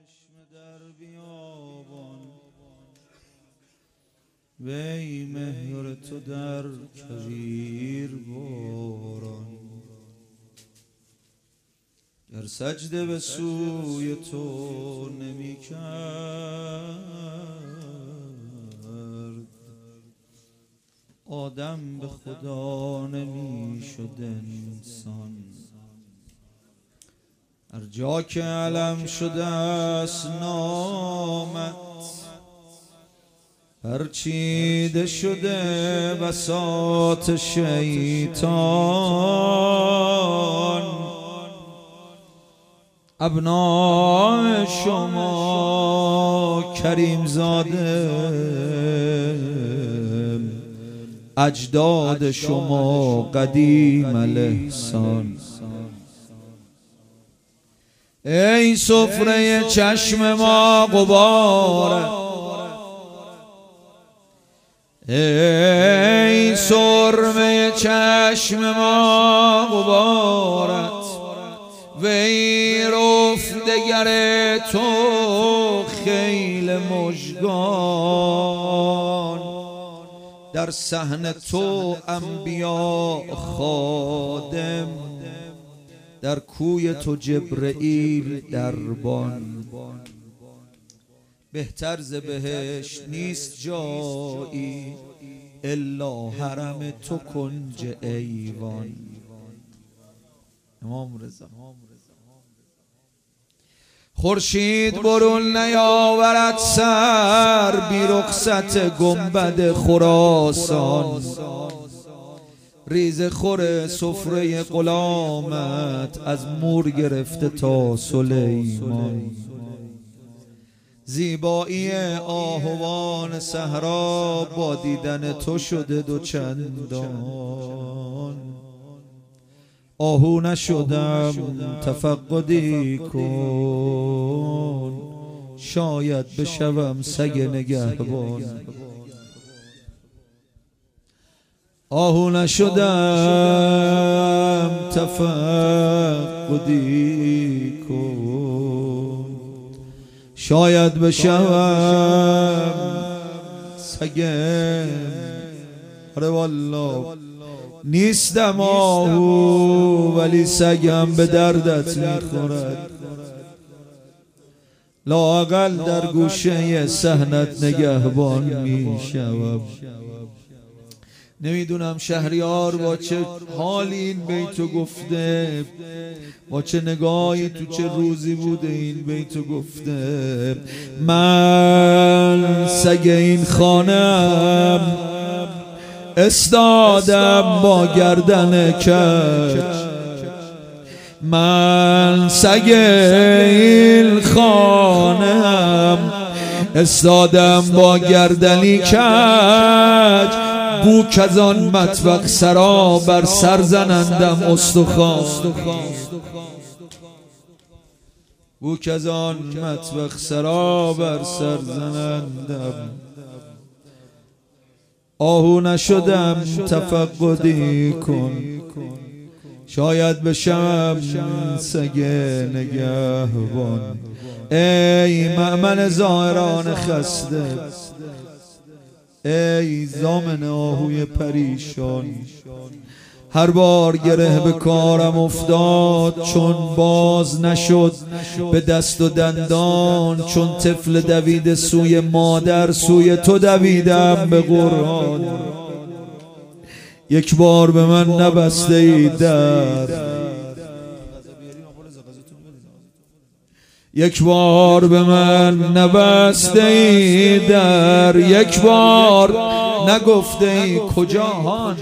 در بیابان وی مهر تو در کویر باران گر سجده به سوی تو نمی کرد آدم به خدا نمی شد انسان هر جا که علم شده است نامت پرچیده شده بساط شیطان ابناء شما کریم زاده اجداد شما قدیم الاحسان ای سفره چشم ما غباره ای سرمه چشم ما غبارت وی رفتگر تو خیل مژگان در صحن تو انبیا خادم در کوی تو جبرئیل دربان بهتر ز بهشت نیست جایی الا حرم تو کنج ایوان. امام رضا خورشید برون نیاورد سر بی رخصت گنبد خراسان ریزه خور سفره غلامت از مور گرفته تا سلیمان زیبایی آهوان صحرا با دیدن تو شده دوچندان آهو نشدم تفقدی کن شاید بشوم سگ نگهبان آهو نشدم تفقدی کن شاید بشوم سگ آره والله نیستم آهو ولی سگم به دردت میخورد لااقل در گوشه صحنت نگهبان میشوم. نمیدونم شهریار با چه حالی این بیتو گفته با چه نگاهی تو چه روزی بوده این بیتو گفته من سگ این خانم استادم با گردن کج من سگ این خانم استادم با گردنی کج بو کزان مطبخ سرا بر سر زنندم استخوان بو کزان مطبخ سرا بر سر زنندم آهو نشدم تفقدی کن شاید بشم سگ نگهبان ای مأمن زائران خسته ای ضامن آهوی پریشان هر بار گره به کارم افتاد چون باز نشد به دست و دندان چون طفل دویده سوی مادر سوی تو دویدم به قرآن یک بار به من نبسته ای در یک بار به من نبسته ای در یک بار نگفته ای کجا هان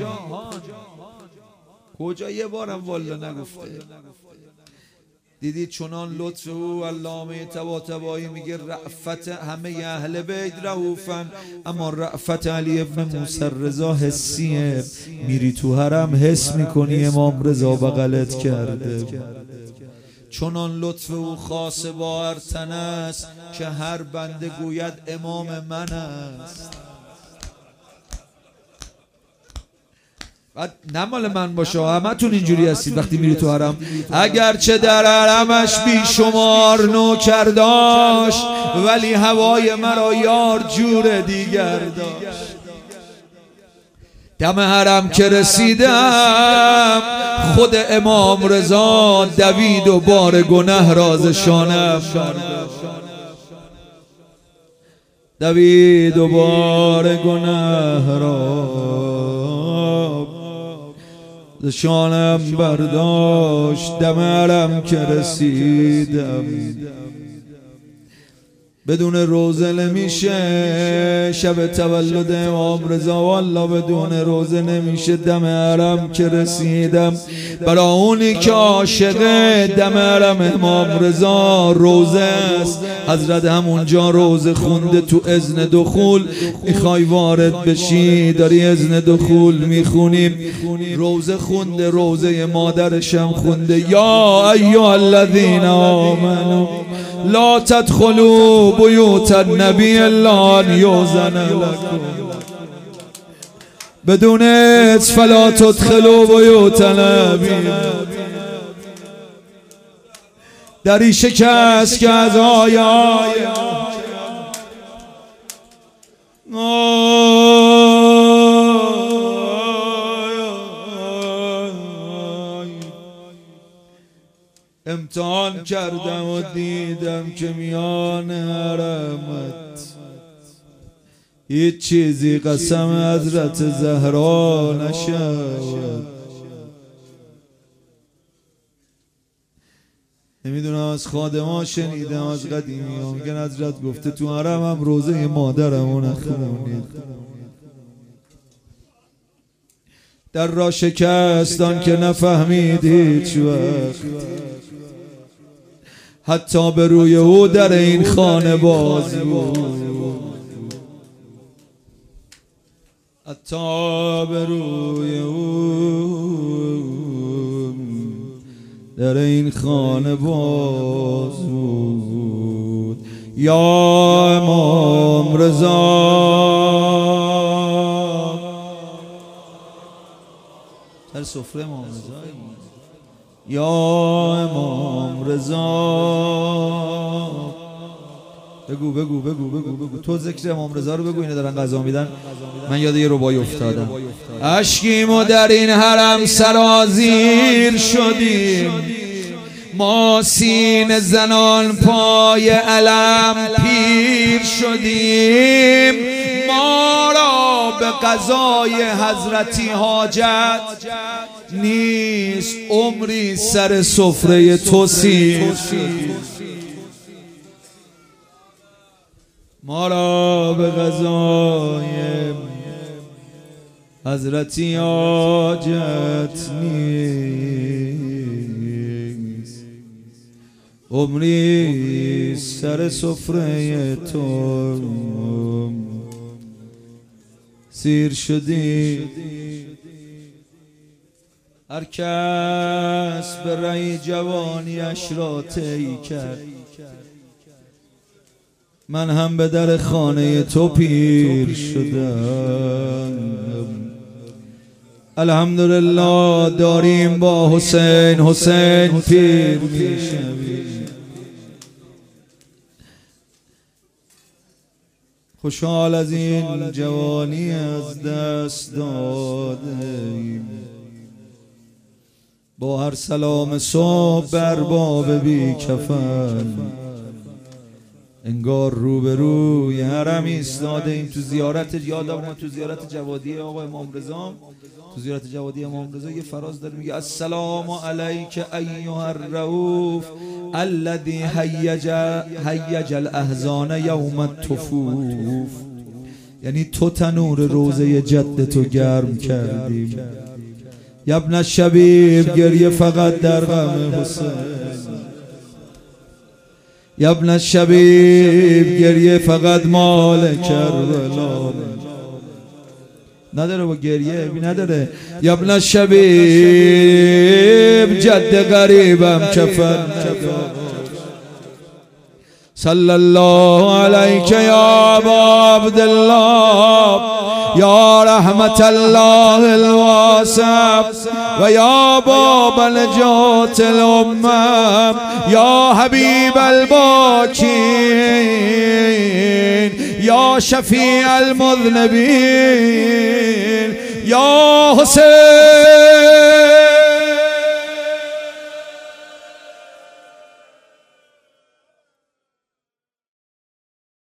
کجا یه بارم والا نگفته دیدید چنان لطف او علامه طباطبایی میگه رأفت همه اهل بیت رؤوفن اما رأفت علی ابن موسی رضا حسیه میری تو حرم حس میکنی امام رضا بغلت کرده چنان لطف او خاص با هر تن است که هر بنده گوید امام من است نه مال من باشه، همتون اینجوری هستید وقتی میری تو حرم. اگرچه در حرمش بیشمار نوکر داشت، ولی هوای مرا یار جور دیگر داشت. دم حرم که رسیدم خود امام رضا دوید و بار گنه راز شانم دوید و بار گنه را شانم برداشت. دم حرم که رسیدم بدون روزه نمیشه شب تولد امام رضا، والله بدون روزه نمیشه. دم حرم که رسیدم برای اونی که عاشق دم حرم امام رضا روزه است، حضرت همونجا روزه خونده تو اذن دخول. میخوای وارد بشی داری اذن دخول میخونیم، روزه خونده، روزه مادرشم خونده. یا ایها الذین آمنوا لا تدخلوا بیوت النبی الا ان یؤذن لکم بدون اذن فلا تدخلوا بیوت النبی. دری شکست که از آیای امتحان کردم و دیدم که میان حرمت هیچ چیزی قسم حضرت زهرا نشود. نمیدونم از خادما شنیدم از قدیمی ها میگن حضرت گفته تو حرم هم روزه مادرمو نخونید. در را شکستان که نفهمید هیچ وقت، حتی به روی او در این خانه باز بود، حتی به روی او در این خانه باز بود. یا امام رضا در سفره امام رضا، یا امام رضا بگو بگو بگو بگو بگو تو ذکر امام رضا رو بگو. اینو دارن غذا میدن، من یاد یه ربایی افتادم. اشکیم و در این حرم سرازیر شدیم، ما سینه زنان پای علم پیر شدیم. ما را به قضای حضرتی حاجت نیست، عمری سر سفره تو سیر شدیم. ما را به قضای حضرتی حاجت نیست، عمری سر سفره تو سیر شدی. هر کس به رأی جوانیش را طی کرد، من هم به در خانه تو پیر شدم. الحمدلله داریم با حسین، حسین پیر میشویم. خوشحال از این جوانی از دست دادیم، با هر سلام صبح بر باب بی کفن انگار روبروی حرم ایستاده ایم. تو زیارت یادم تو زیارت جوادی آقا امام رضا، تو زیارت جوادی امام رضا یه فراز داره میگه السلام علیک ایها الرؤوف الذی هیج الاحزان یوم الطفوف. یعنی تو تنور روزه جد تو گرم کردیم. ابن الشبیب گریه فقط در غم حسین، ابن الشبیب گریه فقط مال کربلا نداره، با گریه بی نداره. ابن الشبیب جد غریبم کفن نداره. صلی الله علیک یا ابا عبدالله يا رحمة الله الواسع ويا باب نجاة الأمة يا حبيب الباكين يا شفيع المذنبين يا حسين